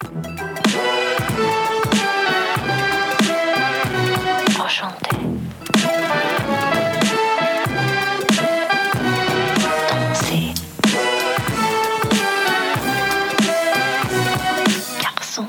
Enchanté. Danser. Garçon.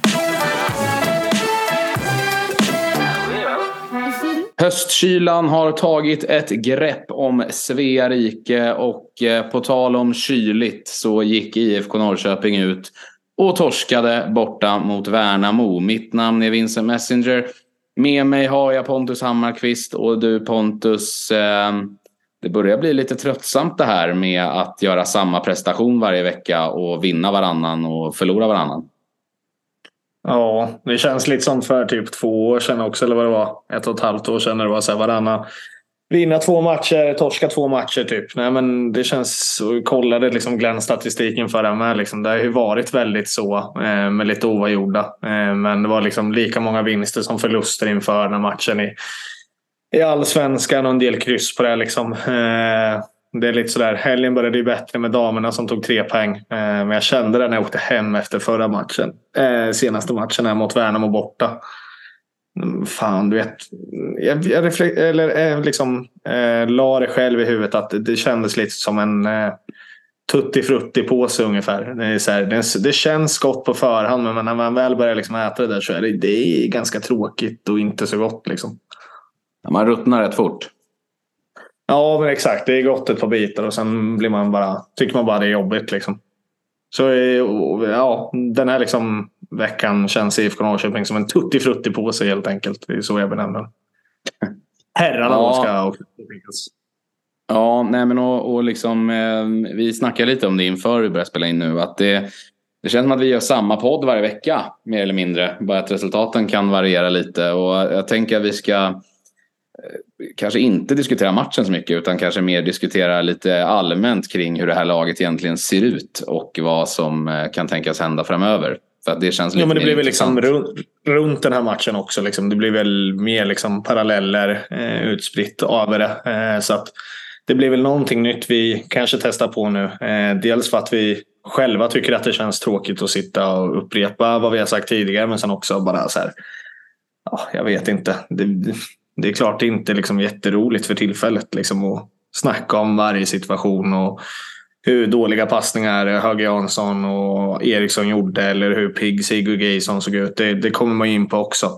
Höstkylan har tagit ett grepp om Svea rike och på tal om kyligt så gick IFK Norrköping ut och torskade borta mot Värnamo. Mitt namn är Vincent Messenger. Med mig har jag Pontus Hammarkvist och du Pontus, det börjar bli lite tröttsamt det här med att göra samma prestation varje vecka och vinna varannan och förlora varannan. Ja, det känns lite som för typ 2 år sedan också, eller vad det var, 1,5 år sedan när det var så här varannan. Vinna 2 matcher, torska 2 matcher typ. Nej, men det känns, så kollade liksom Glenn-statistiken för den med liksom. Det har ju varit väldigt så med lite oavgjorda. Men det var liksom lika många vinster som förluster inför den här matchen i allsvenskan och en del kryss på det liksom. Det är lite sådär, helgen började ju bättre med damerna som tog 3 poäng. Men jag kände det när jag åkte hem efter förra matchen. Senaste matchen här mot Värnamo borta. Fan, du vet. Jag la det själv i huvudet att det kändes lite som en tutti-frutti påse ungefär. Det är så här, det känns gott på förhand, men när man väl börjar liksom äta det där så är det är ganska tråkigt och inte så gott liksom. Man ruttnar rätt fort. Ja, men exakt. Det är gott ett par bitar och sen blir tycker man bara det är jobbigt liksom. Så ja, den här liksom veckan känns IFK Norrköping som en tutti-frutti på sig helt enkelt. Det är så jag benämner. Herrarna ja. Ska också. Ja, nej men och liksom vi snackar lite om det inför vi börjar spela in nu, att det känns som att vi gör samma podd varje vecka mer eller mindre, bara att resultaten kan variera lite, och jag tänker att vi ska kanske inte diskutera matchen så mycket utan kanske mer diskutera lite allmänt kring hur det här laget egentligen ser ut och vad som kan tänkas hända framöver. För att det känns lite, men det blir väl intressant. liksom runt den här matchen också liksom. Det blir väl mer liksom paralleller utspritt över det. Så att det blir väl någonting nytt vi kanske testar på nu. Dels för att vi själva tycker att det känns tråkigt att sitta och upprepa vad vi har sagt tidigare, men sen också bara så här, ja, jag vet inte. Det är klart det är inte liksom jätteroligt för tillfället liksom att snacka om varje situation och hur dåliga passningar Höge Jansson och Eriksson gjorde eller hur pigg Sigurd Geisson såg ut. Det kommer man in på också.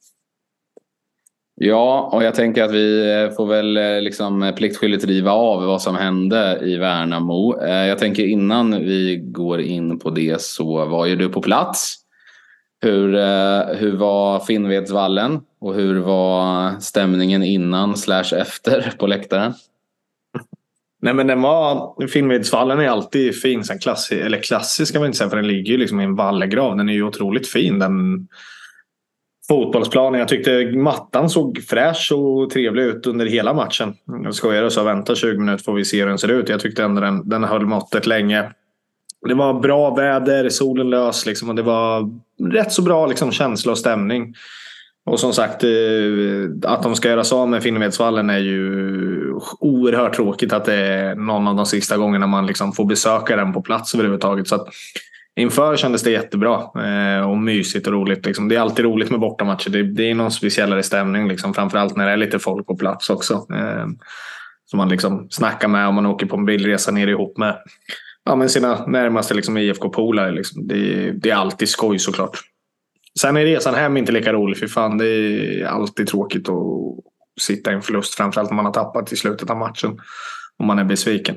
Ja, och jag tänker att vi får väl liksom pliktskyldigt riva av vad som hände i Värnamo. Jag tänker innan vi går in på det så var ju du på plats. Hur var Finnvedsvallen och hur var stämningen innan / efter på läktaren? Nej, men Finnvedsvallen är alltid fin. Sen klassisk kan man inte säga, för den ligger ju liksom i en vallegrav. Den är ju otroligt fin, den fotbollsplanen. Jag tyckte mattan såg fräsch och trevlig ut under hela matchen. Jag skojar och så vänta 20 minuter får vi se hur den ser ut. Jag tyckte ändå den höll måttet länge. Det var bra väder, solen lös liksom, och det var rätt så bra liksom, känsla och stämning. Och som sagt, att de ska göra så med Finnvedsvallen är ju oerhört tråkigt, att det är någon av de sista gångerna man liksom får besöka den på plats överhuvudtaget. Så att inför kändes det jättebra och mysigt och roligt. Liksom. Det är alltid roligt med bortamatcher. Det är någon speciellare stämning, liksom, framförallt när det är lite folk på plats också. Som man liksom snackar med om man åker på en bilresa ner ihop med sina närmaste liksom, IFK-polare. Liksom. Det är alltid skoj såklart. Sen är resan hem inte lika rolig, för fan, det är alltid tråkigt att sitta i en förlust, framförallt när man har tappat i slutet av matchen och man är besviken.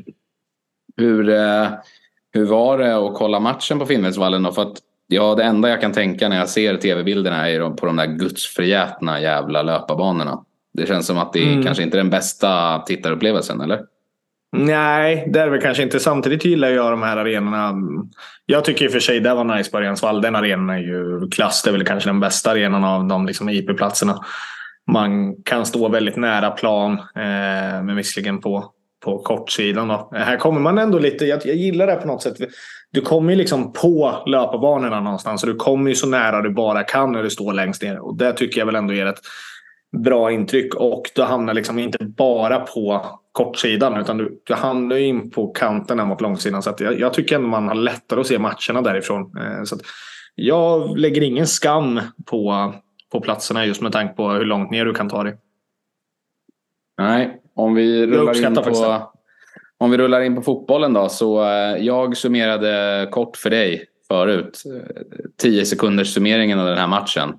Hur var det att kolla matchen på Finnvedsvallen då? För att det enda jag kan tänka när jag ser tv-bilderna är på de där gudsförgätna jävla löparbanorna. Det känns som att det är kanske inte den bästa tittarupplevelsen, eller? Nej, det är väl kanske inte. Samtidigt gillar jag de här arenorna. Jag tycker i och för sig det var nice på Arensvall. Den arenan är ju klass. Det är väl kanske den bästa arenan av de liksom IP-platserna. Man kan stå väldigt nära plan, men visserligen på kortsidan då. Här kommer man ändå lite, jag gillar det på något sätt. Du kommer ju liksom på löparbanorna någonstans, så du kommer ju så nära du bara kan när du står längst ner. Och det tycker jag väl ändå ger ett bra intryck, och du hamnar liksom inte bara på kortsidan, utan du hamnar in på kanterna mot långsidan, så att jag tycker ändå man har lättare att se matcherna därifrån. Så att jag lägger ingen skam på platserna just med tanke på hur långt ner du kan ta dig. Nej, om vi rullar in på fotbollen då, så jag summerade kort för dig förut 10 sekunders summeringen av den här matchen.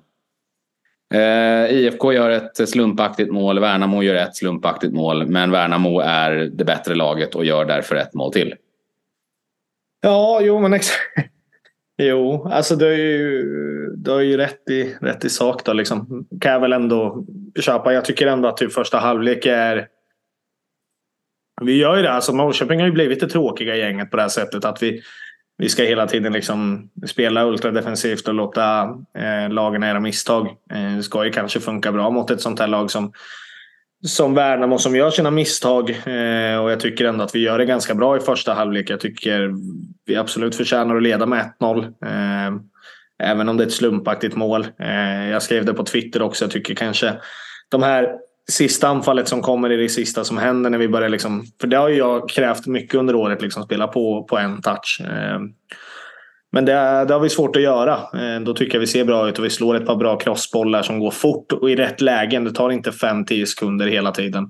IFK gör ett slumpaktigt mål, Värnamo gör ett slumpaktigt mål, men Värnamo är det bättre laget och gör därför ett mål till. Ja, jo men jo, alltså du har ju rätt i sak då liksom. Kan jag väl ändå köpa. Jag tycker ändå att typ första halvlek är... Vi gör ju det, alltså Norrköping har ju blivit det tråkiga gänget på det här sättet att vi ska hela tiden liksom spela ultradefensivt och låta lagen göra misstag. Det ska ju kanske funka bra mot ett sånt här lag som Värnamo som gör sina misstag. Och jag tycker ändå att vi gör det ganska bra i första halvlek. Jag tycker vi absolut förtjänar att leda med 1-0. Även om det är ett slumpaktigt mål. Jag skrev det på Twitter också. Jag tycker kanske de här sista anfallet som kommer är det sista som händer när vi börjar liksom, för det har ju jag krävt mycket under året liksom, spela på en touch. Men det har vi svårt att göra. Då tycker jag vi ser bra ut och vi slår ett par bra crossbollar som går fort och i rätt lägen. Det tar inte 5-10 sekunder hela tiden.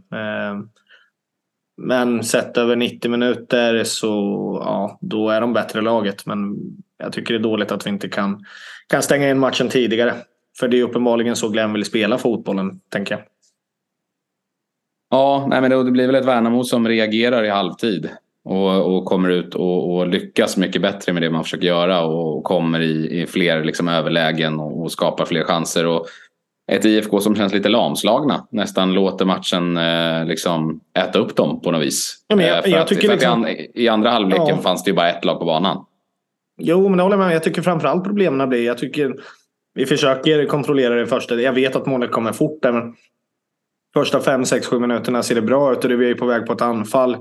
Men sett över 90 minuter så ja, då är de bättre laget. Men jag tycker det är dåligt att vi inte kan stänga in matchen tidigare. För det är uppenbarligen så Glenn vill spela fotbollen, tänker jag. Ja, nej, men det blir väl ett Värnamo som reagerar i halvtid och kommer ut och lyckas mycket bättre med det man försöker göra och kommer i fler liksom överlägen och skapar fler chanser. Och ett IFK som känns lite lamslagna, nästan låter matchen liksom äta upp dem på något vis. Ja, men jag tycker liksom... I andra halvleken fanns det ju bara ett lag på banan. Jo, men det håller jag med. Jag tycker framförallt problemen blir, jag tycker vi försöker kontrollera det första. Jag vet att målet kommer fort där, men första 5-6-7 minuterna ser det bra ut och vi är på väg på ett anfall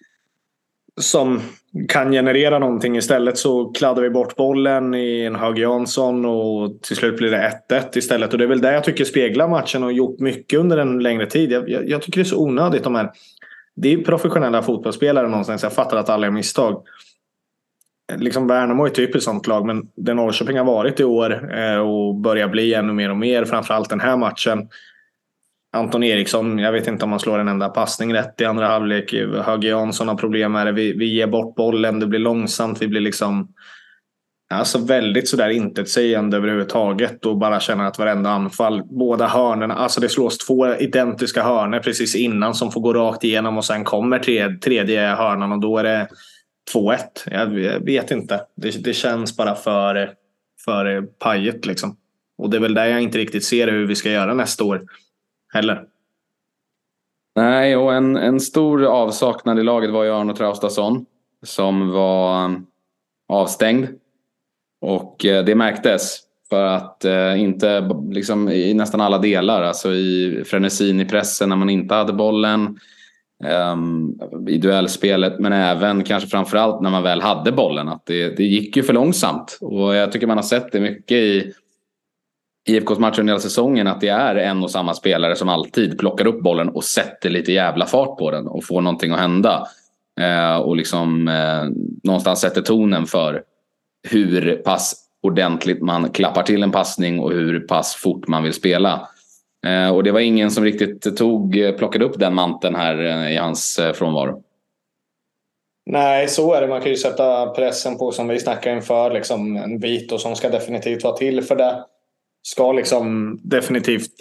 som kan generera någonting. Istället så kladdar vi bort bollen i en Hög Jansson och till slut blir det 1-1 istället. Och det är väl det jag tycker speglar matchen och gjort mycket under en längre tid. Jag tycker det är så onödigt de här. Det är professionella fotbollsspelare någonstans. Jag fattar att alla är misstag. Liksom Värnamo är typiskt sånt lag, men det Norrköping har varit i år och börjar bli ännu mer och mer, framförallt den här matchen. Anton Eriksson, jag vet inte om han slår en enda passning rätt i andra halvlek. Höge Jansson har problem med det. Vi ger bort bollen, det blir långsamt. Vi blir liksom alltså väldigt sådär intetsägande överhuvudtaget och bara känner att varenda anfall, båda hörnerna, alltså det slås 2 identiska hörnor precis innan som får gå rakt igenom och sen kommer tredje hörnan och då är det 2-1. Jag vet inte. Det känns bara för pajet liksom. Och det är väl där jag inte riktigt ser hur vi ska göra nästa år heller. Nej, och en stor avsaknad i laget var ju Arno Traustason som var avstängd. Och det märktes för att inte liksom i nästan alla delar, alltså i frenesin i pressen när man inte hade bollen, i duellspelet, men även kanske framförallt när man väl hade bollen, att det gick ju för långsamt. Och jag tycker man har sett det mycket i IFKs matcher under hela säsongen, att det är en och samma spelare som alltid plockar upp bollen och sätter lite jävla fart på den och får någonting att hända. Och liksom någonstans sätter tonen för hur pass ordentligt man klappar till en passning och hur pass fort man vill spela. Och det var ingen som riktigt plockade upp den manteln här i hans frånvaro. Nej, så är det. Man kan ju sätta pressen på, som vi snackar inför, liksom en Vito som ska definitivt vara till för det. Ska liksom definitivt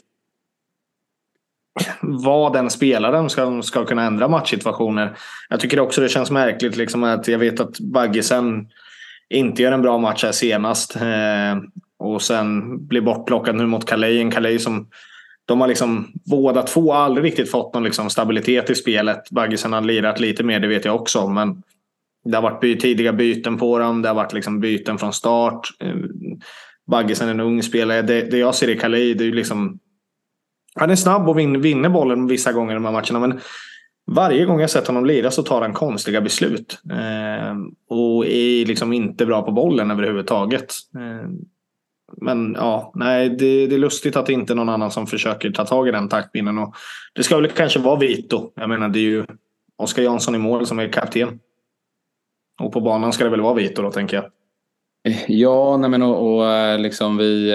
vara den spelaren ska kunna ändra matchsituationer. Jag tycker också det känns märkligt liksom att jag vet att Baggesen inte gör en bra match här senast och sen blir bortplockad nu mot Calais som de har liksom båda två aldrig riktigt fått någon liksom stabilitet i spelet. Baggesen har lirat lite mer, det vet jag också, men det har varit tidiga byten på dem, det har varit liksom byten från start. Baggesen är en ung spelare. Det jag ser i Calais, det är ju liksom, han är snabb och vinner bollen vissa gånger i de här matcherna, men varje gång jag sett honom lira så tar han konstiga beslut och är liksom inte bra på bollen överhuvudtaget. Men ja, nej, det är lustigt att det inte är någon annan som försöker ta tag i den taktpinnen, och det ska väl kanske vara Vito. Jag menar, det är ju Oskar Jansson i mål som är kapten, och på banan ska det väl vara Vito då, tänker jag. Ja, nej men och liksom vi...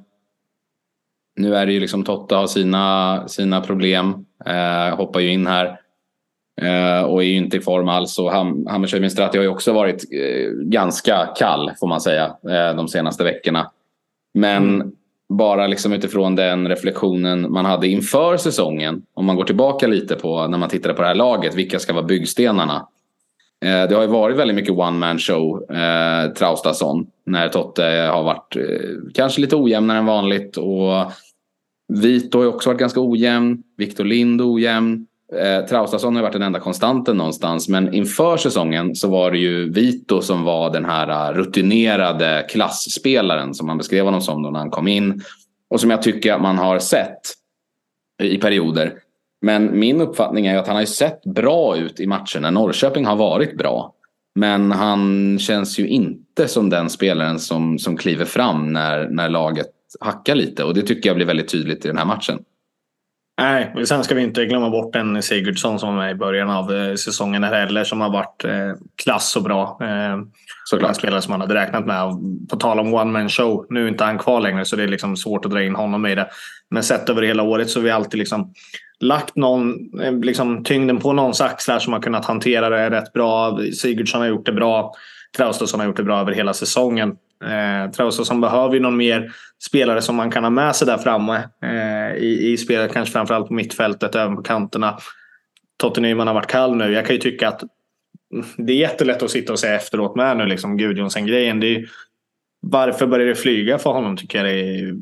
Nu är det ju liksom Totte har sina problem. Hoppar ju in här. Och är ju inte i form alls. Och Hammarby Strati har ju också varit ganska kall, får man säga, de senaste veckorna. Men bara liksom utifrån den reflektionen man hade inför säsongen, om man går tillbaka lite på när man tittade på det här laget, vilka ska vara byggstenarna? Det har ju varit väldigt mycket one-man show, Traustason, när Totte har varit kanske lite ojämnare än vanligt. Och Vito har ju också varit ganska ojämn, Victor Lind ojämn. Traustason har varit den enda konstanten någonstans. Men inför säsongen så var det ju Vito som var den här rutinerade klassspelaren som man beskrev honom som då när han kom in. Och som jag tycker att man har sett i perioder. Men min uppfattning är att han har ju sett bra ut i matcherna. Norrköping har varit bra. Men han känns ju inte som den spelaren som kliver fram när laget hackar lite. Och det tycker jag blir väldigt tydligt i den här matchen. Nej, sen ska vi inte glömma bort en Sigurdsson som var med i början av säsongen heller, som har varit klass och bra. Såklart. En spelare som man hade räknat med. På tal om one-man show, nu är inte han kvar längre så det är liksom svårt att dra in honom i det. Men sett över hela året så har vi alltid liksom lagt tyngden på någons axlar som har kunnat hantera det rätt bra. Sigurdsson har gjort det bra. Traustason har gjort det bra över hela säsongen. Traustason behöver ju någon mer spelare som man kan ha med sig där framme i spelet, kanske framförallt på mittfältet, även på kanterna. Totte Nyman har varit kall nu. Jag kan ju tycka att det är jättelätt att sitta och säga efteråt med nu liksom Gudjonsen-grejen. Det är, varför börjar det flyga för honom, tycker jag det är,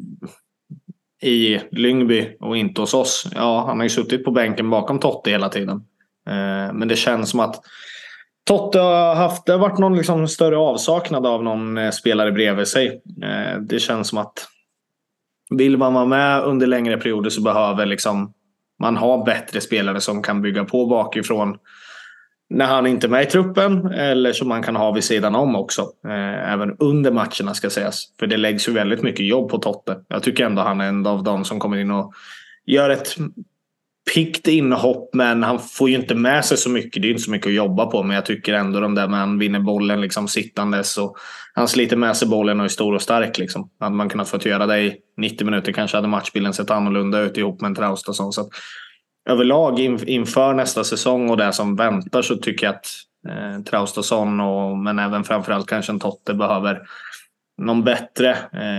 i Lyngby och inte hos oss. Ja, han har ju suttit på bänken bakom Totte hela tiden. Men det känns som att Totte har det har varit någon liksom större avsaknad av någon spelare bredvid sig. Det känns som att vill man vara med under längre perioder så behöver liksom man ha bättre spelare som kan bygga på bakifrån när han inte är med i truppen, eller som man kan ha vid sidan om också. Även under matcherna ska sägas. För det läggs ju väldigt mycket jobb på Totte. Jag tycker ändå han är en av dem som kommer in och gör ett pickt inhopp, men han får ju inte med sig så mycket. Det är inte så mycket att jobba på, men jag tycker ändå de där med han vinner bollen liksom sittandes och han sliter med sig bollen och är stor och stark liksom. Hade man kunnat få göra det i 90 minuter kanske hade matchbilden sett annorlunda ut ihop med en Traustason. Så att överlag inför nästa säsong och det som väntar så tycker jag att Traustason men även framförallt kanske en Totte behöver någon bättre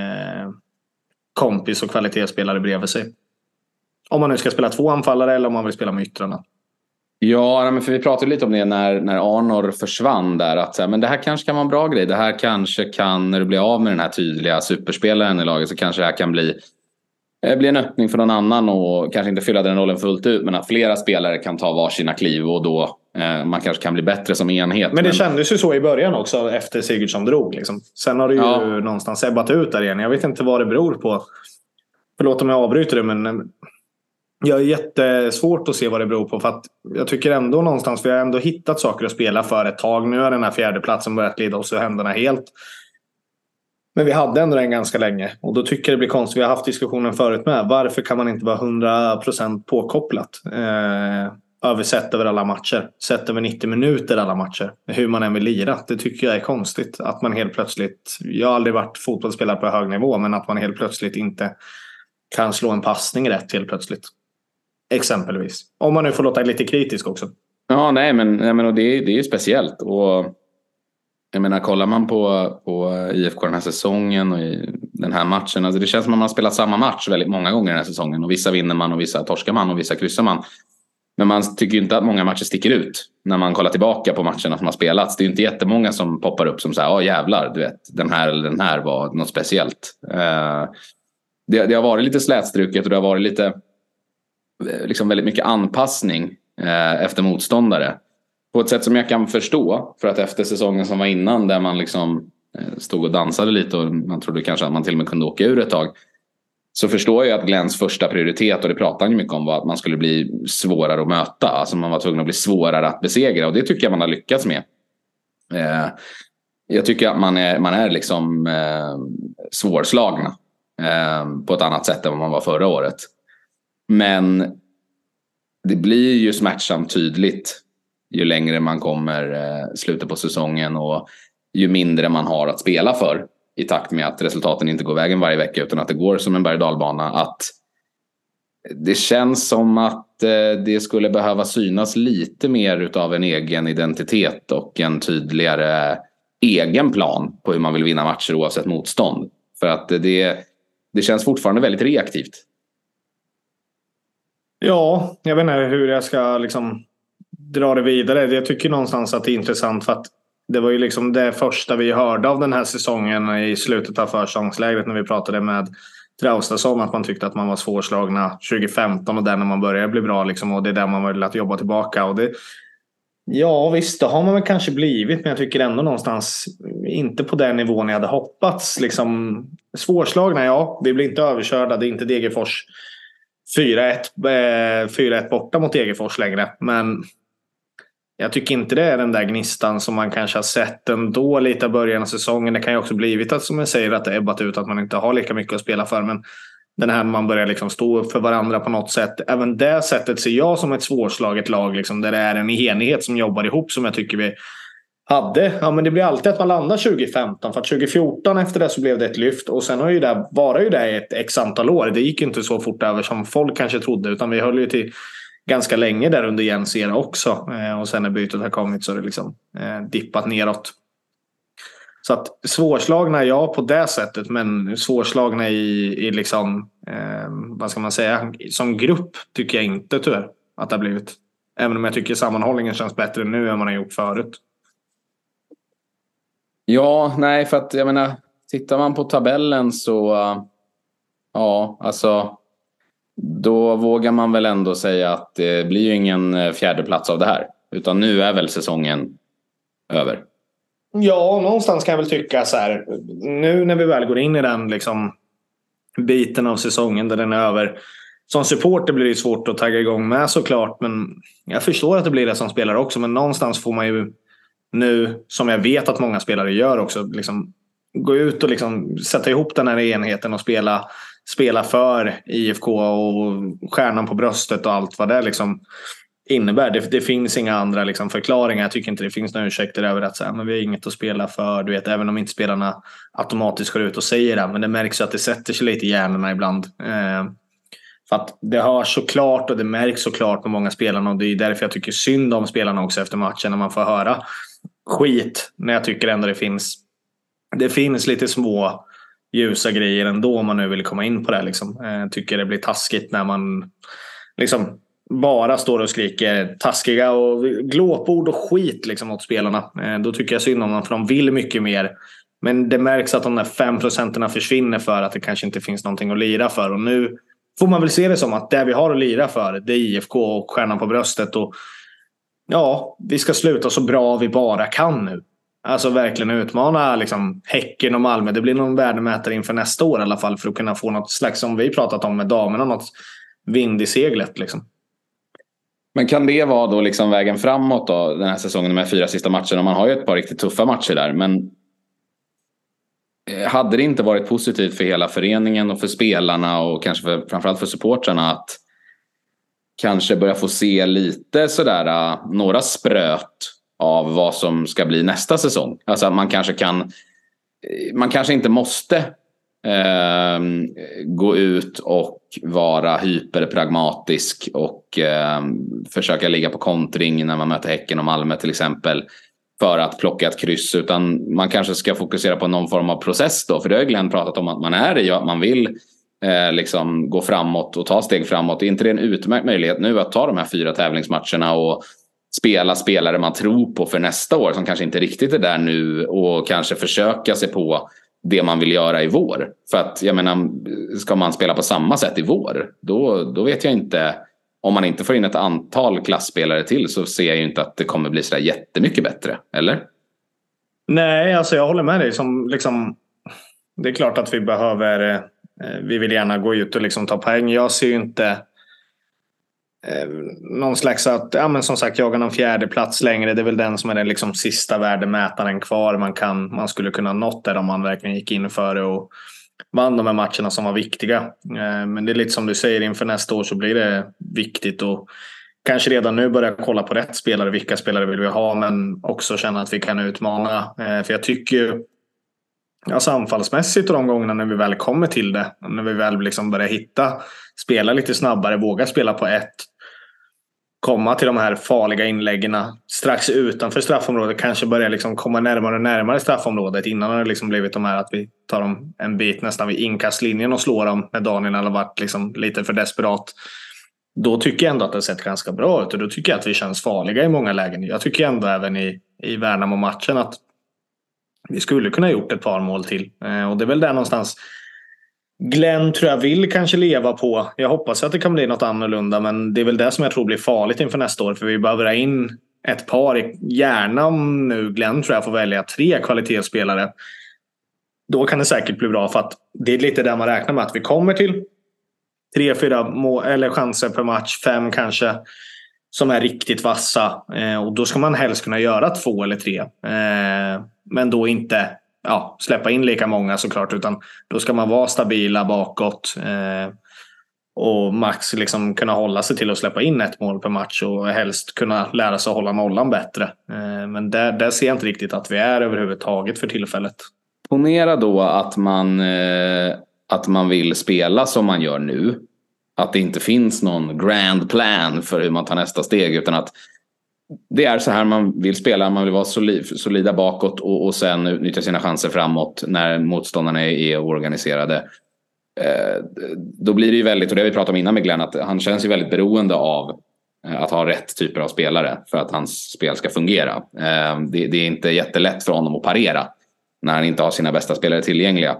kompis och kvalitetsspelare bredvid sig. Om man nu ska spela två anfallare eller om man vill spela med yttrarna. Ja, men för vi pratade lite om det när Arnor försvann där. Att men det här kanske kan vara en bra grej. Det här kanske kan, när du blir av med den här tydliga superspelaren i laget, så kanske det här kan bli en öppning för någon annan och kanske inte fylla den rollen fullt ut. Men att flera spelare kan ta varsina kliv och då man kanske kan bli bättre som enhet. Men det kändes ju så i början också efter Sigurdsson drog. Liksom. Sen har det ju någonstans ebbat ut där igen. Jag vet inte vad det beror på. Förlåt om jag avbryter det, men jag är jättesvårt att se vad det beror på, för att jag tycker ändå någonstans, vi har ändå hittat saker att spela för ett tag. Nu har den här fjärde platsen börjat glida oss ur händerna helt. Men vi hade ändå den ganska länge. Och då tycker jag det blir konstigt. Vi har haft diskussionen förut med. Varför kan man inte vara 100% påkopplat? Sett över alla matcher. Sett över 90 minuter alla matcher. Hur man än vill lira. Det tycker jag är konstigt. Att man helt plötsligt... Jag har aldrig varit fotbollsspelare på hög nivå. Men att man helt plötsligt inte kan slå en passning rätt helt plötsligt. Exempelvis. Om man nu får låta lite kritisk också. Ja, nej men och det är ju speciellt. Och jag menar, kollar man på IFK den här säsongen och i den här matchen. Alltså det känns som att man har spelat samma match väldigt många gånger den här säsongen. Och vissa vinner man och vissa torskar man och vissa kryssar man. Men man tycker ju inte att många matcher sticker ut när man kollar tillbaka på matcherna som har spelats. Det är ju inte jättemånga som poppar upp som säger, jävlar, du vet, den här eller den här var något speciellt. Det har varit lite slätstruket och det har varit lite liksom väldigt mycket anpassning efter motståndare. På ett sätt som jag kan förstå, för att efter säsongen som var innan där man liksom stod och dansade lite och man trodde kanske att man till och med kunde åka ur ett tag, så förstår jag att Glens första prioritet, och det pratar han ju mycket om, var att man skulle bli svårare att möta. Alltså man var tvungen att bli svårare att besegra, och det tycker jag man har lyckats med. Jag tycker att man är liksom svårslagna på ett annat sätt än vad man var förra året. Men det blir ju smärtsamt tydligt ju längre man kommer slutet på säsongen, och ju mindre man har att spela för, i takt med att resultaten inte går vägen varje vecka utan att det går som en berg- och dalbana, att det känns som att det skulle behöva synas lite mer utav en egen identitet och en tydligare egen plan på hur man vill vinna matcher oavsett motstånd. För att det känns fortfarande väldigt reaktivt. Ja, jag vet inte hur jag ska liksom dra det vidare. Jag tycker någonstans att det är intressant för att det var ju liksom det första vi hörde av den här säsongen i slutet av försäsongslägret när vi pratade med Traustason, att man tyckte att man var svårslagna 2015 och där när man började bli bra liksom, och det är där man vill att jobba tillbaka. Och det, ja visst, det har man väl kanske blivit, men jag tycker ändå någonstans inte på den nivån jag hade hoppats. Liksom, svårslagna, ja, vi blir inte överkörda, det är inte Degerfors 4-1 borta mot Degerfors längre, men jag tycker inte det är den där gnistan som man kanske har sett ändå lite i början av säsongen. Det kan ju också blivit att, som jag säger, att det ebbat ut, att man inte har lika mycket att spela för. Men den här man börjar liksom stå upp för varandra på något sätt. Även det sättet ser jag som ett svårslaget lag. Liksom, där det är en enighet som jobbar ihop, som jag tycker vi hade. Ja, men det blir alltid att man landar 2015. För att 2014 efter det så blev det ett lyft. Och sen har ju det bara ju det ett x antal år. Det gick inte så fort över som folk kanske trodde. Utan vi höll ju till ganska länge där under Jens era också. Och sen när bytet har kommit så är det liksom dippat neråt. Så att svårslagna, ja, på det sättet. Men svårslagna i liksom, vad ska man säga, som grupp tycker jag inte tyvärr att det har blivit. Även om jag tycker sammanhållningen känns bättre nu än man har gjort förut. Ja, nej, för att jag menar, tittar man på tabellen så ja, alltså då vågar man väl ändå säga att det blir ju ingen fjärde plats av det här. Utan nu är väl säsongen över. Ja, någonstans kan jag väl tycka så här. Nu när vi väl går in i den liksom biten av säsongen där den är över. Som supporter blir det svårt att tagga igång med såklart. Men jag förstår att det blir det som spelare också. Men någonstans får man ju nu, som jag vet att många spelare gör också, liksom gå ut och liksom sätta ihop den här enheten och spela för IFK och stjärnan på bröstet och allt vad det liksom innebär. Det finns inga andra liksom förklaringar. Jag tycker inte det finns några ursäkter över att säga, men vi har inget att spela för. Du vet, även om inte spelarna automatiskt går ut och säger det. Men det märks att det sätter sig lite i hjärnorna ibland. För att det hörs såklart och det märks såklart på många spelarna. Och det är därför jag tycker synd om spelarna också efter matchen, när man får höra skit. Men jag tycker ändå det finns lite små ljusa grejer ändå, om man nu vill komma in på det. Liksom. Jag tycker det blir taskigt när man liksom bara står och skriker taskiga och glåpord och skit liksom åt spelarna. Då tycker jag synd om dem, för de vill mycket mer. Men det märks att de där 5% försvinner för att det kanske inte finns någonting att lira för. Och nu får man väl se det som att det vi har att lira för, det är IFK och stjärnan på bröstet. Och ja, vi ska sluta så bra vi bara kan nu. Alltså verkligen utmana liksom Häcken och Malmö. Det blir någon värdemätare inför nästa år i alla fall, för att kunna få något slags, som vi pratat om med damerna, något vind i seglet liksom. Men kan det vara då liksom vägen framåt då, den här säsongen med 4 sista matcherna? Man har ju ett par riktigt tuffa matcher där, men hade det inte varit positivt för hela föreningen och för spelarna och kanske framförallt för supportrarna att kanske börja få se lite sådär några spröt av vad som ska bli nästa säsong? Alltså att man kanske inte måste gå ut och vara hyperpragmatisk och försöka ligga på kontring när man möter Häcken och Malmö till exempel för att plocka ett kryss, utan man kanske ska fokusera på någon form av process då, för det har ju Glenn pratat om att man är i, att man vill liksom gå framåt och ta steg framåt. Är inte det en utmärkt möjlighet nu att ta de här 4 tävlingsmatcherna och spela spelare man tror på för nästa år som kanske inte riktigt är där nu, och kanske försöka sig på det man vill göra i vår? För att jag menar, ska man spela på samma sätt i vår, då vet jag inte, om man inte får in ett antal klassspelare till, så ser jag ju inte att det kommer bli så där jättemycket bättre, eller? Nej, alltså jag håller med dig. Som liksom, det är klart att vi vill gärna gå ut och liksom ta poäng. Jag ser ju inte någon slags att, ja men som sagt, jaga någon 4:e plats längre. Det är väl den som är den liksom sista värdemätaren kvar. Man skulle kunna nått där om man verkligen gick in för det och vann de här matcherna som var viktiga. Men det är lite som du säger, inför nästa år så blir det viktigt. Och kanske redan nu börja kolla på rätt spelare. Vilka spelare vill vi ha, men också känna att vi kan utmana. För jag tycker ju, alltså anfallsmässigt och de gångerna när vi väl kommer till det, när vi väl liksom börjar spela lite snabbare, våga spela på ett, komma till de här farliga inläggen strax utanför straffområdet, kanske börja liksom komma närmare och närmare straffområdet. Innan har det liksom blivit de här att vi tar dem en bit nästan vid inkastlinjen och slår dem när Daniel har varit liksom lite för desperat. Då tycker jag ändå att det har sett ganska bra ut, och då tycker jag att vi känns farliga i många lägen. Jag tycker ändå även i Värnamo-matchen att vi skulle kunna gjort ett par mål till. Och det är väl där någonstans Glenn tror jag vill kanske leva på. Jag hoppas att det kan bli något annorlunda, men det är väl det som jag tror blir farligt inför nästa år. För vi behöver ha in ett par, gärna om nu Glenn tror jag får välja 3 kvalitetsspelare. Då kan det säkert bli bra, för att det är lite där man räknar med att vi kommer till 3-4 eller chanser per match, 5 kanske, som är riktigt vassa. Och då ska man helst kunna göra 2 eller 3. Men då inte släppa in lika många såklart, utan då ska man vara stabila bakåt. Och max liksom kunna hålla sig till att släppa in 1 mål per match, och helst kunna lära sig att hålla nollan bättre. Men där ser jag inte riktigt att vi är överhuvudtaget för tillfället. Ponera då att man vill spela som man gör nu. Att det inte finns någon grand plan för hur man tar nästa steg, utan att det är så här man vill spela. Man vill vara solida bakåt och sen utnyttja sina chanser framåt när motståndarna är oorganiserade. Då blir det ju väldigt, och det har vi pratat om innan med Glenn, att han känns ju väldigt beroende av att ha rätt typer av spelare för att hans spel ska fungera. Det är inte jättelätt för honom att parera när han inte har sina bästa spelare tillgängliga.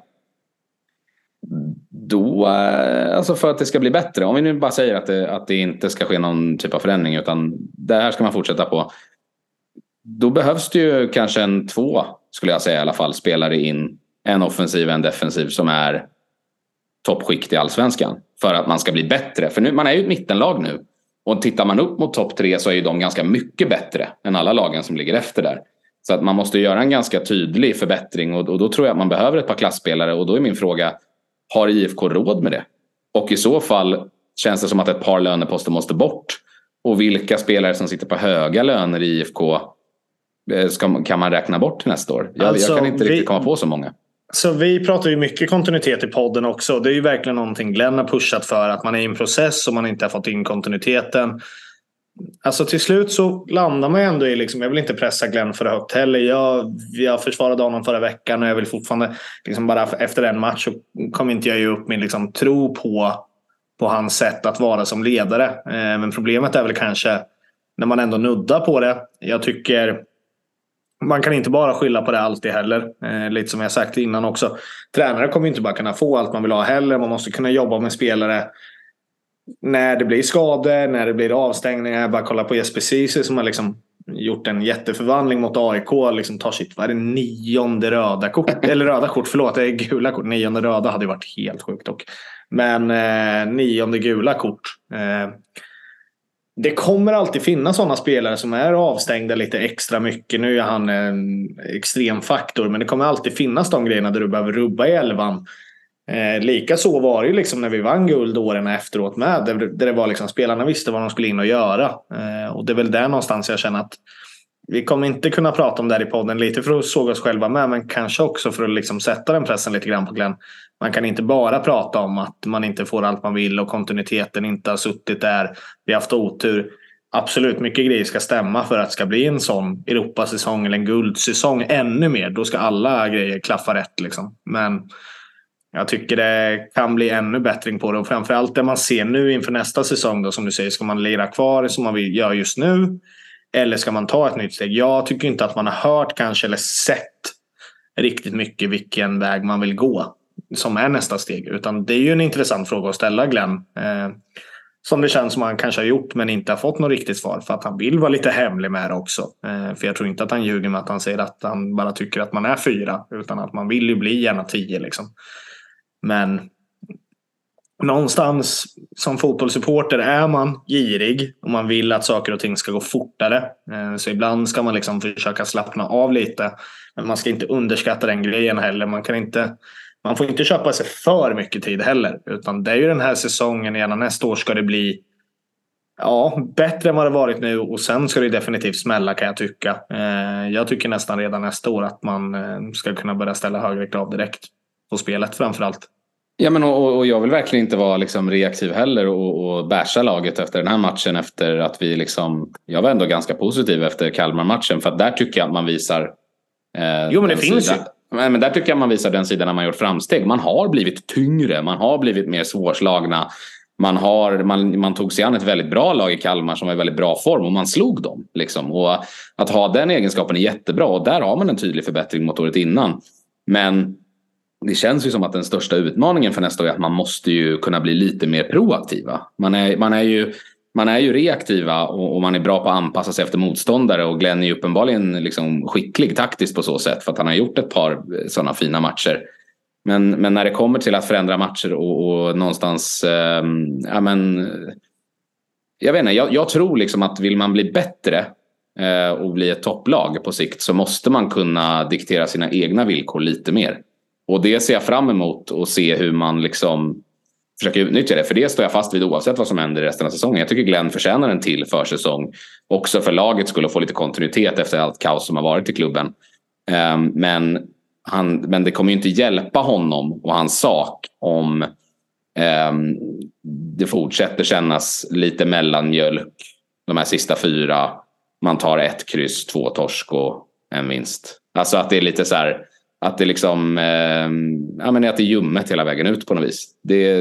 Då, alltså för att det ska bli bättre, om vi nu bara säger att det inte ska ske någon typ av förändring, utan det här ska man fortsätta på, då behövs det ju kanske 2, skulle jag säga i alla fall, spelare in, en offensiv, en defensiv, som är toppskikt i allsvenskan, för att man ska bli bättre. För nu, man är ju ett mittenlag nu, och tittar man upp mot topp 3 så är ju de ganska mycket bättre än alla lagen som ligger efter där. Så att man måste göra en ganska tydlig förbättring, och då tror jag att man behöver ett par klassspelare. Och då är min fråga, har IFK råd med det? Och i så fall känns det som att ett par löneposter måste bort. Och vilka spelare som sitter på höga löner i IFK kan man räkna bort nästa år? Jag kan inte riktigt komma på så många. Så vi pratar ju mycket kontinuitet i podden också. Det är ju verkligen någonting Glenn har pushat för, att man är i en process och man inte har fått in kontinuiteten. Alltså till slut så landar man ändå i liksom, jag vill inte pressa Glenn för högt heller. Jag försvarade honom förra veckan, och jag vill fortfarande liksom, bara efter en match så kommer inte jag ge upp min liksom, tro på hans sätt att vara som ledare. Men problemet är väl kanske när man ändå nuddar på det. Jag tycker man kan inte bara skylla på det alltid heller. Lite som jag sagt innan också. Tränare kommer inte bara kunna få allt man vill ha heller. Man måste kunna jobba med spelare när det blir skador, när det blir avstängningar. Bara kolla på Jesper Ceesay som har liksom gjort en jätteförvandling mot AIK. Liksom tar sitt, vad är det, 9:e röda kort? Eller röda kort, förlåt, det är gula kort. 9:e röda hade ju varit helt sjukt dock. Men 9:e gula kort. Det kommer alltid finnas sådana spelare som är avstängda lite extra mycket. Nu är han en extrem faktor, men det kommer alltid finnas de grejerna där du behöver rubba i 11:an. Lika så var det ju liksom när vi vann guld åren efteråt med. Där det var liksom, spelarna visste vad de skulle in och göra. Och det är väl där någonstans jag känner att vi kommer inte kunna prata om det här i podden. Lite för att såga oss själva med, men kanske också för att liksom sätta den pressen lite grann på Glenn. Man kan inte bara prata om att man inte får allt man vill och kontinuiteten inte har suttit där. Vi har haft otur. Absolut, mycket grejer ska stämma för att det ska bli en sån Europasäsong eller en guldsäsong ännu mer. Då ska alla grejer klaffa rätt liksom. Men jag tycker det kan bli ännu bättring på det. Och framförallt det man ser nu inför nästa säsong då, som du säger, ska man lira kvar som man vill göra just nu? Eller ska man ta ett nytt steg? Jag tycker inte att man har hört kanske eller sett riktigt mycket vilken väg man vill gå som är nästa steg. Utan det är ju en intressant fråga att ställa Glenn. Som det känns som han kanske har gjort men inte har fått något riktigt svar. För att han vill vara lite hemlig med det också. För jag tror inte att han ljuger med att han säger att han bara tycker att man är 4. Utan att man vill ju bli gärna 10 liksom. Men någonstans som fotbollssupporter är man girig och man vill att saker och ting ska gå fortare. Så ibland ska man liksom försöka slappna av lite. Men man ska inte underskatta den grejen heller. Man får inte köpa sig för mycket tid heller. Utan det är ju den här säsongen, gärna nästa år ska det bli Ja, bättre än vad det varit nu, och sen ska det definitivt smälla, kan jag tycka. Jag tycker nästan redan nästa år att man ska kunna börja ställa högre krav direkt på spelet framförallt. Ja, men och jag vill verkligen inte vara liksom reaktiv heller och basha laget efter den här matchen, efter att vi liksom, jag var ändå ganska positiv efter Kalmar-matchen, för att där tycker jag att man visar jo, men det finns ju. Men där tycker jag man visar den sidan när man gjort framsteg. Man har blivit tyngre, man har blivit mer svårslagna. Man tog sig an ett väldigt bra lag i Kalmar som var i väldigt bra form, och man slog dem liksom. Och att ha den egenskapen är jättebra, och där har man en tydlig förbättring mot året innan. Men det känns ju som att den största utmaningen för nästa år är att man måste ju kunna bli lite mer proaktiva. Man är ju reaktiva, och man är bra på att anpassa sig efter motståndare, och Glenn är ju uppenbarligen liksom skicklig taktiskt på så sätt, för att han har gjort ett par sådana fina matcher. Men när det kommer till att förändra matcher och någonstans jag vet inte, jag tror liksom att vill man bli bättre och bli ett topplag på sikt, så måste man kunna diktera sina egna villkor lite mer. Och det ser jag fram emot, och se hur man liksom försöker utnyttja det. För det står jag fast vid oavsett vad som händer i resten av säsongen. Jag tycker Glenn förtjänar en till försäsong, också för laget skulle få lite kontinuitet efter allt kaos som har varit i klubben. Men det kommer ju inte hjälpa honom och hans sak om det fortsätter kännas lite mellanmjölk de här sista 4. Man tar 1 kryss, 2 torsk och en vinst. Alltså att det är lite så här, att det liksom att det är ljummet hela vägen ut på något vis.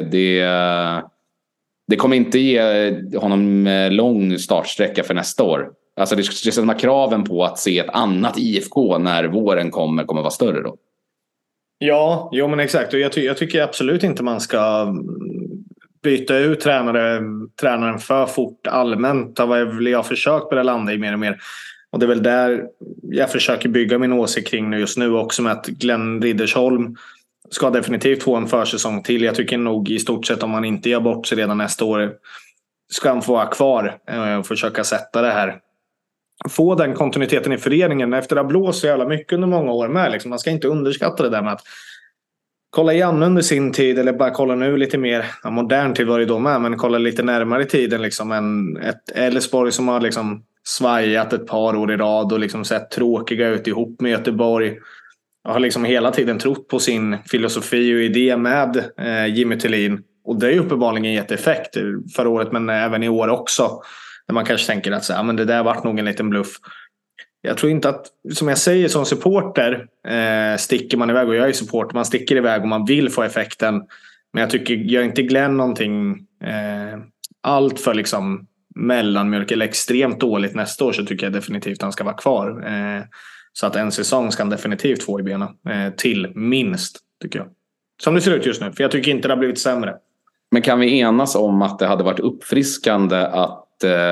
Det kommer inte ge honom lång startsträcka för nästa år. Alltså det känns som att kraven på att se ett annat IFK när våren kommer vara större då. Ja, jo men exakt. Och jag tycker absolut inte man ska byta ut tränaren för fort allmänt. Det har jag försökt börja landa i mer och mer. Och det är väl där jag försöker bygga min åsikt kring just nu också, med att Glenn Riddersholm ska definitivt få en försäsong till. Jag tycker nog i stort sett, om man inte gör bort sig redan nästa år, ska han få vara kvar och försöka sätta det här. Få den kontinuiteten i föreningen efter att ha blåst så jävla mycket under många år med. Liksom. Man ska inte underskatta det där med att kolla igen under sin tid, eller bara kolla nu lite mer modern tid var det då med, men kolla lite närmare i tiden liksom, ett Elfsborg som har liksom svajat ett par år i rad och liksom sett tråkiga ut ihop med Göteborg. Jag har liksom hela tiden trott på sin filosofi och idé med Jimmy Tillin, och det är ju uppenbarligen gett effekt förra året, men även i år också. Där man kanske tänker att men det där varit nog en liten bluff. Jag tror inte att, som jag säger, som supporter sticker man iväg, och jag är supporter, man sticker iväg och man vill få effekten. Men jag tycker, gör inte Glenn någonting allt för liksom mellanmjölk eller extremt dåligt nästa år, så tycker jag definitivt att han ska vara kvar. Så att en säsong ska han definitivt få i benen till minst, tycker jag. Som det ser ut just nu, för jag tycker inte det har blivit sämre. Men kan vi enas om att det hade varit uppfriskande att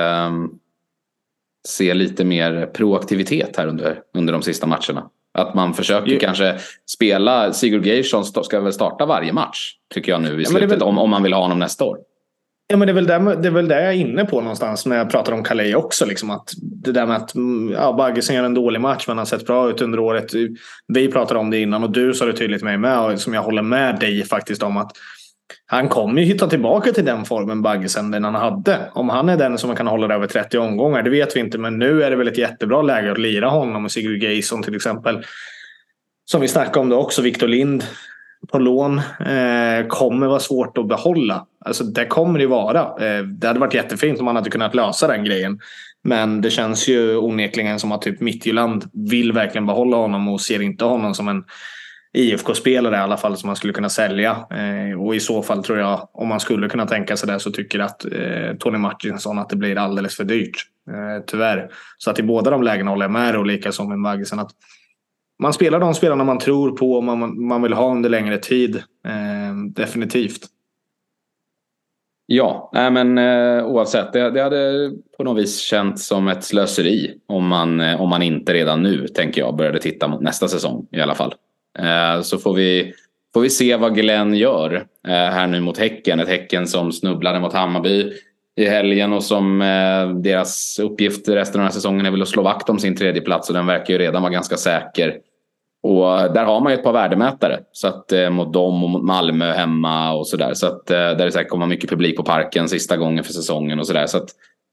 se lite mer proaktivitet här under de sista matcherna? Att man försöker kanske spela. Sigurd Geirsson ska väl starta varje match, tycker jag nu i slutet, om man vill ha honom nästa år. Ja, men det är väl det jag är inne på någonstans när jag pratar om Calais också. Liksom, att det där med att Baggesen gör en dålig match, men han har sett bra ut under året. Vi pratade om det innan, och du sa det tydligt med mig, och som jag håller med dig faktiskt om, att han kommer ju hitta tillbaka till den formen Baggesen den han hade. Om han är den som man kan hålla över 30 omgångar, det vet vi inte. Men nu är det väl ett jättebra läge att lira honom och Sigurd Geirsson till exempel. Som vi snackade om då också, Victor Lind på lån kommer vara svårt att behålla. Alltså det kommer det vara. Det hade varit jättefint om man hade kunnat lösa den grejen. Men det känns ju onekligen som att typ Midtjylland vill verkligen behålla honom och ser inte honom som en IFK-spelare i alla fall som man skulle kunna sälja. Och i så fall tror jag, om man skulle kunna tänka sig det, så tycker att Tony Martinsson att det blir alldeles för dyrt. Tyvärr. Så att i båda de lägena håller jag med, och lika som med Baggesen, att man spelar de spelarna man tror på och man vill ha under längre tid. Definitivt. Ja, men oavsett. Det hade på något vis känts som ett slöseri om man inte redan nu, tänker jag, började titta mot nästa säsong i alla fall. Så får vi se vad Glenn gör här nu mot Häcken. Ett Häcken som snubblade mot Hammarby i helgen, och som deras uppgift resten av den här säsongen är väl att slå vakt om sin 3:e plats, och den verkar ju redan vara ganska säker. Och där har man ju ett par värdemätare, så att mot dem och mot Malmö hemma och sådär, så att där det säkert kommer mycket publik på Parken sista gången för säsongen och sådär, så att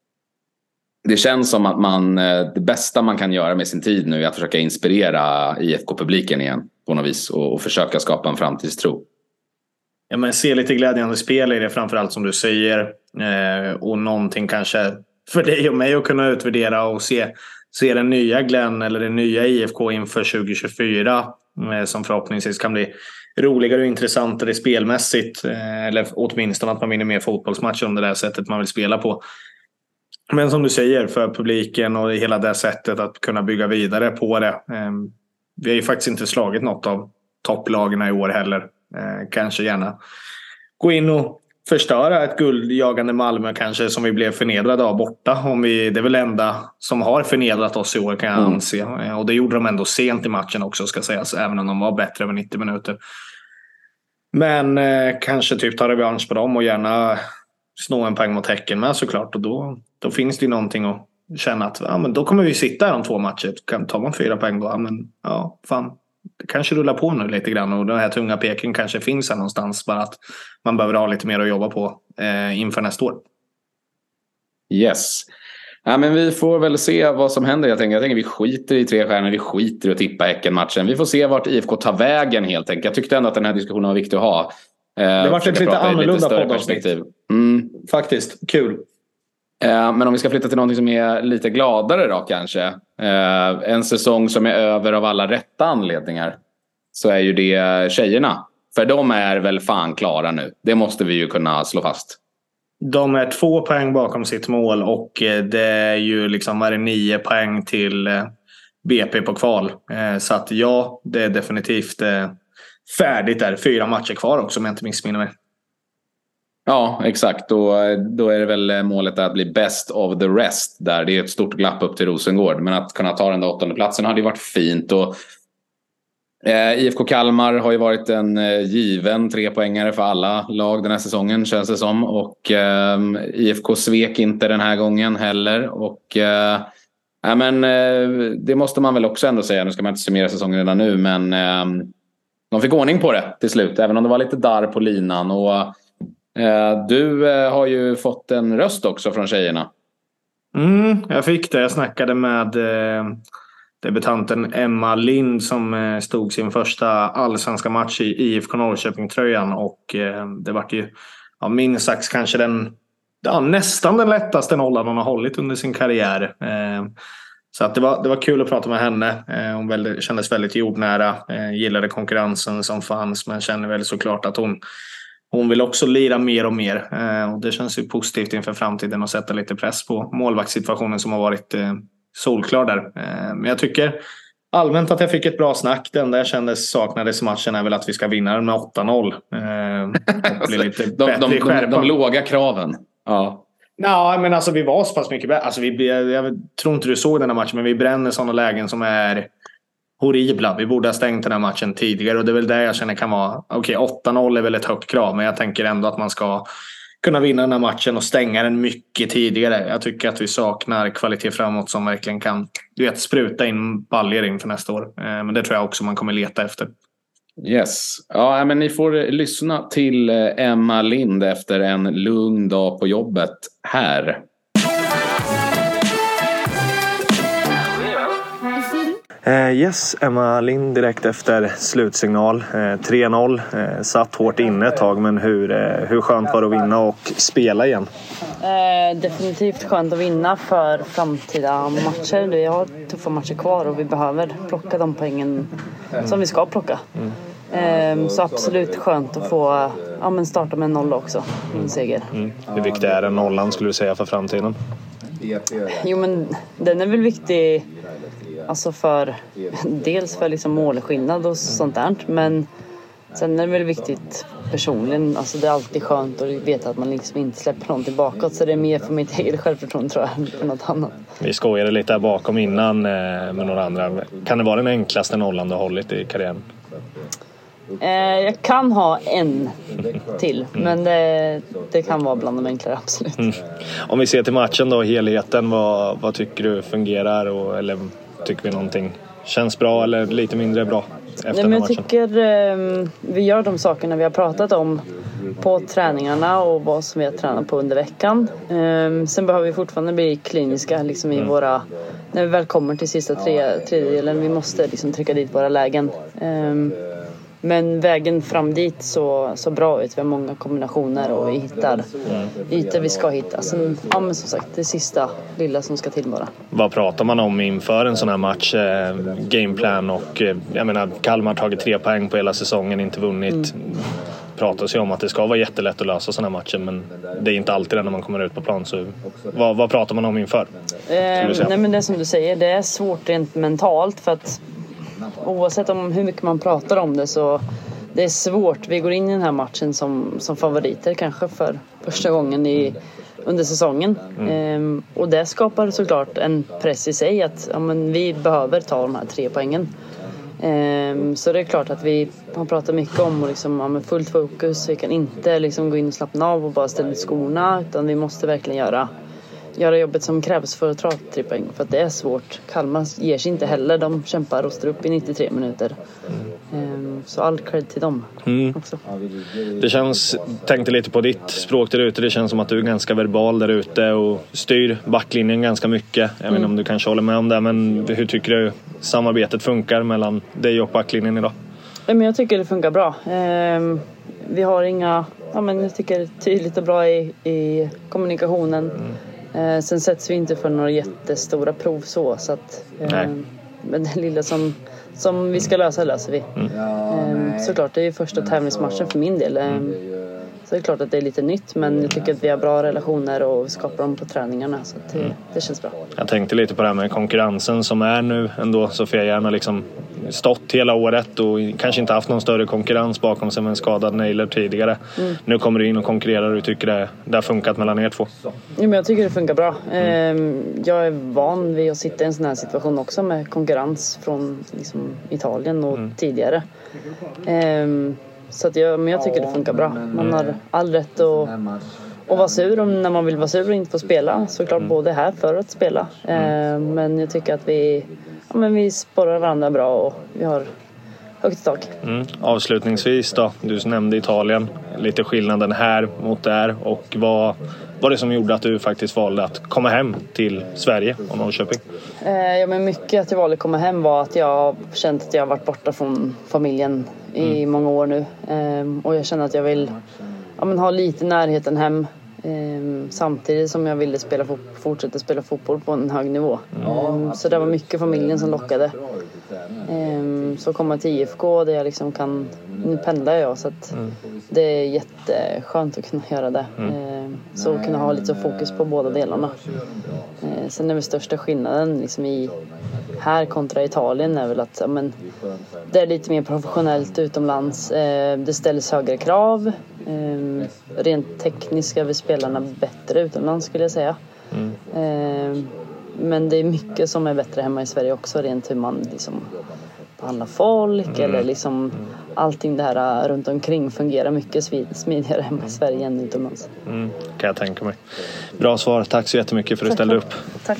det känns som att det bästa man kan göra med sin tid nu är att försöka inspirera IFK-publiken igen på något vis och försöka skapa en framtidstro. Ja, men se lite glädjande spel i det, framförallt som du säger, och någonting kanske för dig och mig att kunna utvärdera och se den nya Glenn eller det nya IFK inför 2024, som förhoppningsvis kan bli roligare och intressantare spelmässigt, eller åtminstone att man vinner mer fotbollsmatcher om det där sättet man vill spela på. Men som du säger, för publiken och hela det sättet att kunna bygga vidare på det. Vi har ju faktiskt inte slagit något av topplagarna i år heller. Kanske gärna gå in och förstöra ett guldjagande Malmö kanske, som vi blev förnedrade av borta. Det är väl enda som har förnedrat oss i år, kan jag anse. Och det gjorde de ändå sent i matchen också, ska sägas, även om de var bättre över 90 minuter. Men kanske typ ta revansch på dem och gärna snå en poäng mot Häcken med, såklart. Och då finns det ju någonting att känna att men då kommer vi sitta här om 2 matcher. Tar man 4 poäng då? Men ja, fan. Det kanske rullar på nu lite grann, och den här tunga peken kanske finns här någonstans, bara att man behöver ha lite mer att jobba på inför nästa år. Yes. Ja, men vi får väl se vad som händer. Jag tänker vi skiter i 3 stjärnor, vi skiter i att tippa Häcken-matchen. Vi får se vart IFK tar vägen helt enkelt. Jag tyckte ändå att den här diskussionen var viktig att ha. Det var lite annorlunda poddavsnitt. Faktiskt, kul. Men om vi ska flytta till någonting som är lite gladare då kanske. En säsong som är över av alla rätta anledningar, så är ju det tjejerna. För de är väl fan klara nu. Det måste vi ju kunna slå fast. De är 2 poäng bakom sitt mål, och det är ju liksom 9 poäng till BP på kval. Så att ja, det är definitivt färdigt där. 4 matcher kvar också, om jag inte missminner mig. Ja, exakt. Då är det väl målet att bli best of the rest där. Det är ett stort glapp upp till Rosengård. Men att kunna ta den där 8:e platsen hade ju varit fint. Och IFK Kalmar har ju varit en given 3-poängare för alla lag den här säsongen, känns det som. Och IFK svek inte den här gången heller. Och det måste man väl också ändå säga. Nu ska man inte summera säsongen redan nu, men de fick ordning på det till slut. Även om det var lite darr på linan. Och du har ju fått en röst också från tjejerna. Jag fick det. Jag snackade med debutanten Emma Lind som stod sin första allsvenska match i IFK Norrköping-tröjan. Och det var ju minst sagt kanske nästan den lättaste nollan hon har hållit under sin karriär. Så att det var kul att prata med henne. Hon kändes väldigt jordnära. Gillade konkurrensen som fanns, men känner väl såklart att hon vill också lira mer och mer. Och det känns ju positivt inför framtiden att sätta lite press på målvaktssituationen som har varit solklar där. Men jag tycker allmänt att jag fick ett bra snack. Det enda jag kände saknades i matchen är väl att vi ska vinna den med 8-0. De låga kraven. Ja. Nej, men alltså vi var så pass mycket bättre. Alltså, jag tror inte du såg den här matchen, men vi bränner sådana lägen som är horribla. Vi borde ha stängt den här matchen tidigare, och det är väl det jag känner kan vara 8-0 är väl ett högt krav, men jag tänker ändå att man ska kunna vinna den här matchen och stänga den mycket tidigare. Jag tycker att vi saknar kvalitet framåt som verkligen kan spruta in baljer inför nästa år. Men det tror jag också man kommer leta efter. Yes. Ja, men ni får lyssna till Emma Lind efter en lugn dag på jobbet här. Yes, Emma Lind direkt efter slutsignal. 3-0. Satt hårt inne ett tag, men hur skönt var det att vinna och spela igen? Definitivt skönt att vinna för framtida matcher. Vi har tuffa matcher kvar och vi behöver plocka de poängen som vi ska plocka. Så absolut skönt att få starta med en nolla också. En seger. Hur viktig är den nollan, skulle du säga, för framtiden? Jo, men den är väl viktig. Alltså dels för liksom målskillnad och sånt där. Men sen är det väl viktigt personligen. Alltså det är alltid skönt att veta att man liksom inte släpper någon tillbaka. Så det är mer för mitt eget självförtroende, tror jag, för något annat. Vi skojade lite där bakom innan med några andra. Kan det vara den enklaste nollan du har hållit i karriären? Jag kan ha en till, men det kan vara bland de enklare, absolut. Om vi ser till matchen då, helheten, vad tycker du fungerar, eller tycker vi någonting känns bra eller lite mindre bra efter den matchen? Jag tycker vi gör de sakerna vi har pratat om på träningarna och vad som vi har tränat på under veckan. Sen behöver vi fortfarande bli kliniska liksom i våra, när vi väl kommer till sista tredjedelen. Vi måste liksom trycka dit våra lägen. Men vägen fram dit så bra ut. Vi har många kombinationer och vi hittar ytor vi ska hitta. Sen, men som sagt, det sista lilla som ska till bara. Vad pratar man om inför en sån här match? Gameplan och jag menar, Kalmar har tagit 3 poäng på hela säsongen, inte vunnit. Pratas ju om att det ska vara jättelätt att lösa såna här matcher, men det är inte alltid det när man kommer ut på plan. Så vad pratar man om inför? Nej, men det är som du säger, det är svårt rent mentalt för att oavsett om hur mycket man pratar om det så det är svårt. Vi går in i den här matchen som favoriter kanske för första gången under säsongen. Och det skapar såklart en press i sig att vi behöver ta de här 3 poängen. Så det är klart att vi har pratat mycket om och liksom, fullt fokus. Vi kan inte liksom gå in och slappna av och bara ställa ut skorna, utan vi måste verkligen göra jobbet som krävs för att ta 3 poäng. För att det är svårt. Kalmar ger sig inte heller. De kämpar och står upp i 93 minuter. Så all cred till dem också. Det känns, tänkte lite på ditt språk där ute. Det känns som att du är ganska verbal där ute och styr backlinjen ganska mycket. Jag vet inte om du kanske håller med om det, men hur tycker du samarbetet funkar mellan dig och backlinjen idag? Men jag tycker det funkar bra. Vi har inga, jag tycker det är tydligt och bra i kommunikationen. Sen sätts vi inte för några jättestora prov så att men det lilla som vi ska löser vi. Såklart, det är ju första tävlingsmatchen för min del. Så det är klart att det är lite nytt, men jag tycker att vi har bra relationer och skapar dem på träningarna, så att det känns bra. Jag tänkte lite på det här med konkurrensen som är nu ändå. Sofia Järn har liksom stått hela året och kanske inte haft någon större konkurrens bakom sig med en skadad Naylor tidigare. Nu kommer du in och konkurrerar och du tycker det har funkat mellan er två? Ja, men jag tycker det funkar bra. Jag är van vid att sitta i en sån här situation också med konkurrens från liksom Italien och tidigare. Så att jag tycker det funkar bra. Man har all rätt att vara sur om när man vill vara sur och inte få spela. Såklart både här för att spela. Men jag tycker att vi sporrar varandra bra och vi har högt i tak. Avslutningsvis då, du nämnde Italien. Lite skillnaden här mot där. Och vad var det som gjorde att du faktiskt valde att komma hem till Sverige och Norrköping? Men mycket att jag valde att komma hem var att jag känt att jag har varit borta från familjen i många år nu. Och jag känner att jag vill ha lite närheten hem. Samtidigt som jag ville fortsätta spela fotboll på en hög nivå. Så det var mycket familjen som lockade. Så komma till IFK där jag liksom kan, nu pendlar jag, så att det är jätteskönt att kunna göra det. Så kunna ha lite fokus på båda delarna. Sen är väl största skillnaden liksom i här kontra Italien är väl att det är lite mer professionellt utomlands. Det ställs högre krav. Rent tekniska är spelarna bättre utomlands, skulle jag säga. Men det är mycket som är bättre hemma i Sverige också, rent hur man liksom behandlar folk eller liksom allting det här runt omkring fungerar mycket smidigare hemma i Sverige än utomlands. Kan jag tänka mig. Bra svar, tack så jättemycket för att du ställde upp. Tack.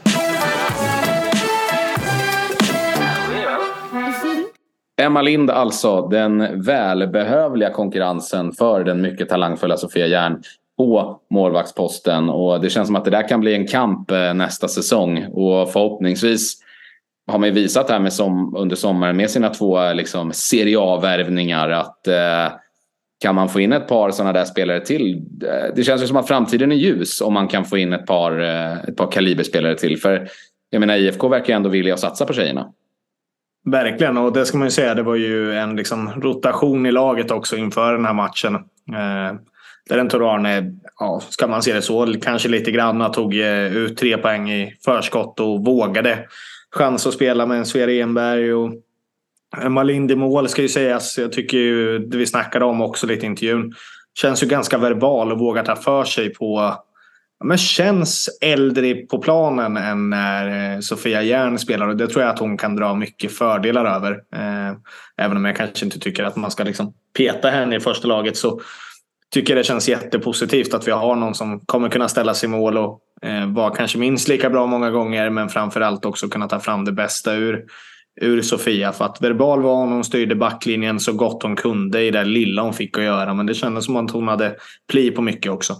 Emma Lind alltså, den välbehövliga konkurrensen för den mycket talangfulla Sofia Järn på målvaktsposten. Och det känns som att det där kan bli en kamp nästa säsong. Och förhoppningsvis har man ju visat här under sommaren med sina 2 liksom, Serie A-värvningar att kan man få in ett par sådana där spelare till. Det känns ju som att framtiden är ljus om man kan få in ett par kaliberspelare till. För jag menar, IFK verkar ändå vilja satsa på tjejerna. Verkligen, och det ska man ju säga, det var ju en liksom rotation i laget också inför den här matchen. Där en Torarne, ska man se det så, kanske lite grann tog ut 3 poäng i förskott och vågade chans att spela med en Sverre Enberg och Malind i mål, ska ju sägas. Jag tycker ju, det vi snackade om också lite i intervjun, känns ju ganska verbal och vågar ta för sig på, men känns äldre på planen än när Sofia Järn spelar, och det tror jag att hon kan dra mycket fördelar över. Även om jag kanske inte tycker att man ska liksom peta henne i första laget, så tycker jag det känns jättepositivt att vi har någon som kommer kunna ställa sig i mål och vara kanske minst lika bra många gånger, men framförallt också kunna ta fram det bästa ur ur Sofia. För att verbal var hon styrde backlinjen så gott hon kunde i det lilla hon fick att göra. Men det kändes som att hon hade pli på mycket också.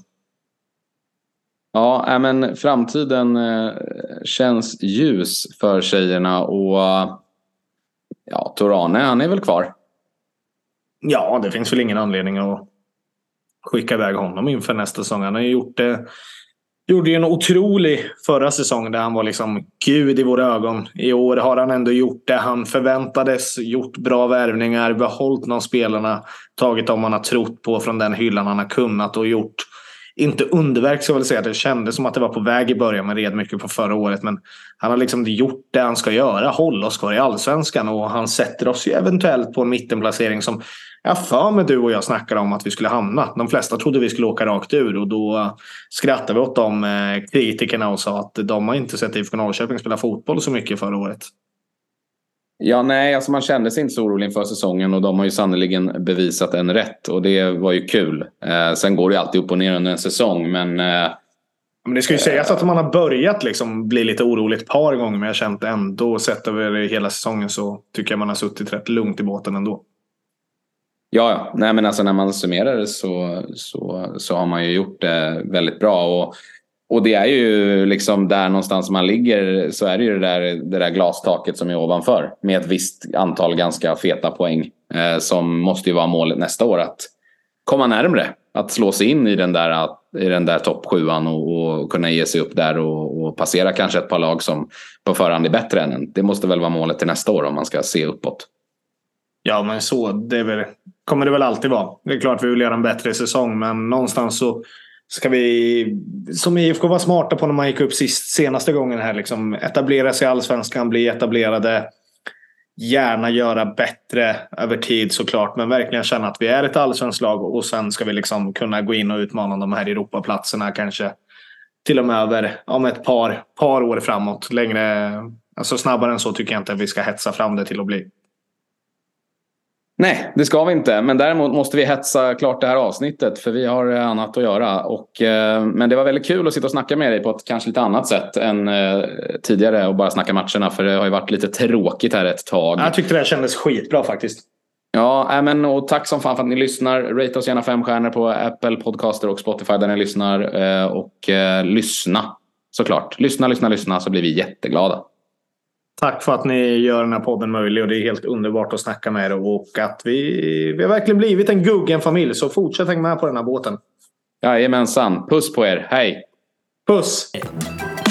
Ja, men framtiden känns ljus för tjejerna. Och ja, Torane, han är väl kvar? Ja, det finns väl ingen anledning att skicka iväg honom inför nästa säsong. Han har ju gjorde ju en otrolig förra säsong där han var liksom gud i våra ögon. I år har han ändå gjort det han förväntades, gjort bra värvningar, behållit någon spelarna, tagit om han har trott på från den hyllan han har kunnat och gjort. Inte underverk så jag vill säga, det kändes som att det var på väg i början, men red mycket på förra året, men han har liksom gjort det han ska göra, hålla oss kvar i Allsvenskan, och han sätter oss ju eventuellt på en mittenplacering som jag för mig du och jag snackade om att vi skulle hamna. De flesta trodde vi skulle åka rakt ur, och då skrattade vi åt de kritikerna och sa att de har inte sett IFK Norrköping spela fotboll så mycket förra året. Ja, nej, alltså man kände sig inte så orolig inför säsongen, och de har ju sannoliken bevisat en rätt, och det var ju kul. Sen går det ju alltid upp och ner under en säsong, men det ska ju sägas att man har börjat liksom bli lite oroligt ett par gånger, men jag har känt ändå, sett över hela säsongen så tycker jag man har suttit rätt lugnt i båten ändå. Ja, nej, men alltså när man summerar det så har man ju gjort det väldigt bra, och det är ju liksom där någonstans man ligger, så är det ju det där glastaket som är ovanför med ett visst antal ganska feta poäng som måste ju vara målet nästa år, att komma närmre, att slå sig in i den där topp 7:an och kunna ge sig upp där och passera kanske ett par lag som på förhand är bättre än en. Det måste väl vara målet till nästa år om man ska se uppåt. Ja, men så kommer det väl alltid vara. Det är klart vi vill göra en bättre säsong, men någonstans så ska vi som IFK vara smarta på när man gick upp senaste gången här, liksom etablera sig i Allsvenskan, bli etablerade, gärna göra bättre över tid såklart, men verkligen känna att vi är ett allsvenskt lag, och sen ska vi liksom kunna gå in och utmana de här Europaplatserna kanske till och med över om ett par år framåt. Längre, alltså snabbare än så tycker jag inte att vi ska hetsa fram det till att bli. Nej, det ska vi inte. Men däremot måste vi hetsa klart det här avsnittet, för vi har annat att göra. Men det var väldigt kul att sitta och snacka med dig på ett kanske lite annat sätt än tidigare och bara snacka matcherna. För det har ju varit lite tråkigt här ett tag. Jag tyckte det kändes skitbra faktiskt. Ja, men och tack som fan för att ni lyssnar. Rate oss gärna 5 stjärnor på Apple Podcaster och Spotify där ni lyssnar. Och lyssna, såklart. Lyssna så blir vi jätteglada. Tack för att ni gör den här podden möjlig, och det är helt underbart att snacka med er, och att vi har verkligen blivit en Guggen-familj, så fortsätt hänga med på den här båten. Jajamensan, puss på er, hej! Puss!